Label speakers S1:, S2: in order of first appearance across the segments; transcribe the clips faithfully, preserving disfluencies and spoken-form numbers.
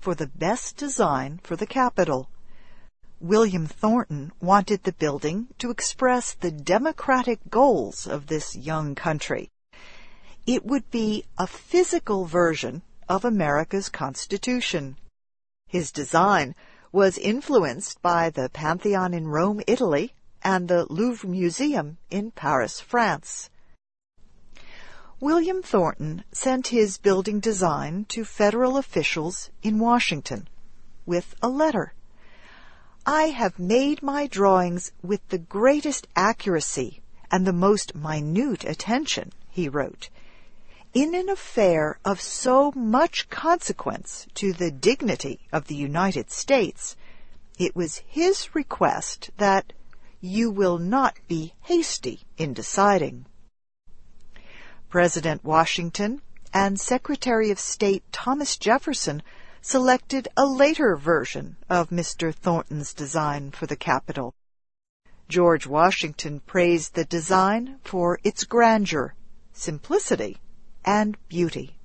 S1: for the best design for the Capitol. William Thornton wanted the building to express the democratic goals of this young country. It would be a physical version of America's Constitution. His design was influenced by the Pantheon in Rome, Italy, and the Louvre Museum in Paris, France. William Thornton sent his building design to federal officials in Washington with a letter. "I have made my drawings with the greatest accuracy and the most minute attention," he wrote. "In an affair of so much consequence to the dignity of the United States, it was his request that you will not be hasty in deciding." President Washington and Secretary of State Thomas Jefferson selected a later version of Mister Thornton's design for the Capitol. George Washington praised the design for its grandeur, simplicity, and beauty.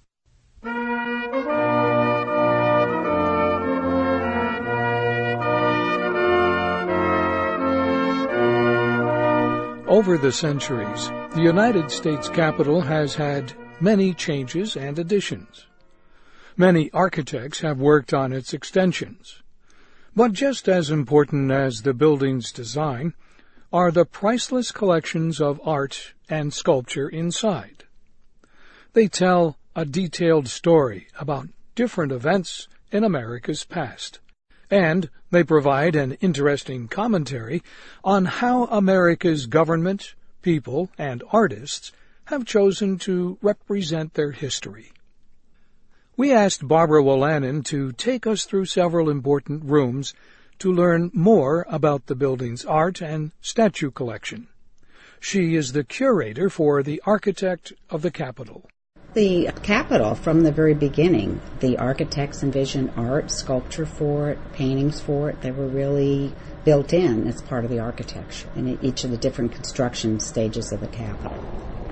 S2: Over the centuries, the United States Capitol has had many changes and additions. Many architects have worked on its extensions. But just as important as the building's design are the priceless collections of art and sculpture inside. They tell a detailed story about different events in America's past, and they provide an interesting commentary on how America's government, people, and artists have chosen to represent their history. We asked Barbara Wolanin to take us through several important rooms to learn more about the building's art and statue collection. She is the curator for the Architect of the Capitol.
S3: The Capitol, from the very beginning, the architects envisioned art, sculpture for it, paintings for it. They were really built in as part of the architecture in each of the different construction stages of the Capitol.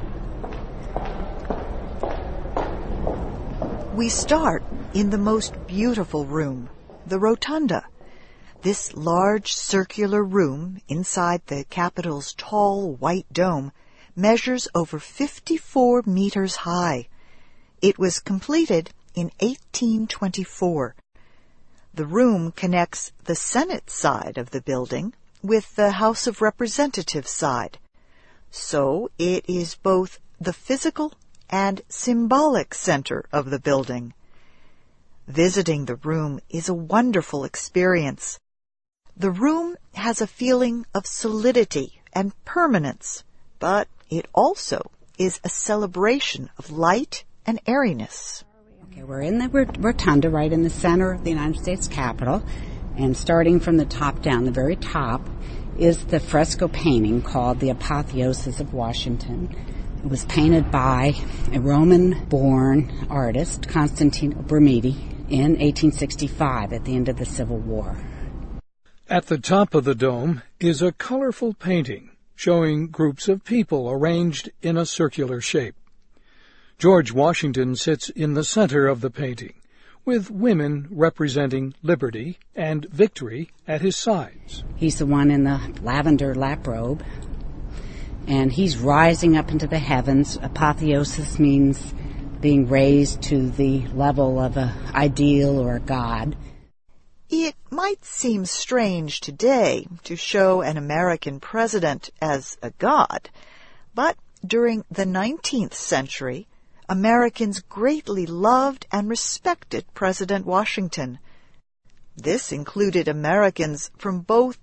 S1: We start in the most beautiful room, the Rotunda. This large circular room inside the Capitol's tall white dome measures over fifty-four meters high. It was completed in eighteen twenty-four. The room connects the Senate side of the building with the House of Representatives side. So it is both the physical and symbolic center of the building. Visiting the room is a wonderful experience. The room has a feeling of solidity and permanence, but it also is a celebration of light and airiness.
S3: Okay, we're in the rotunda right in the center of the United States Capitol, and starting from the top down, the very top, is the fresco painting called The Apotheosis of Washington. It was painted by a Roman-born artist, Constantino Brumidi, in eighteen sixty-five at the end of the Civil War.
S2: At the top of the dome is a colorful painting showing groups of people arranged in a circular shape. George Washington sits in the center of the painting, with women representing liberty and victory at his sides.
S3: He's the one in the lavender lap robe, and he's rising up into the heavens. Apotheosis means being raised to the level of an ideal or a god.
S1: It might seem strange today to show an American president as a god, but during the nineteenth century, Americans greatly loved and respected President Washington. This included Americans from both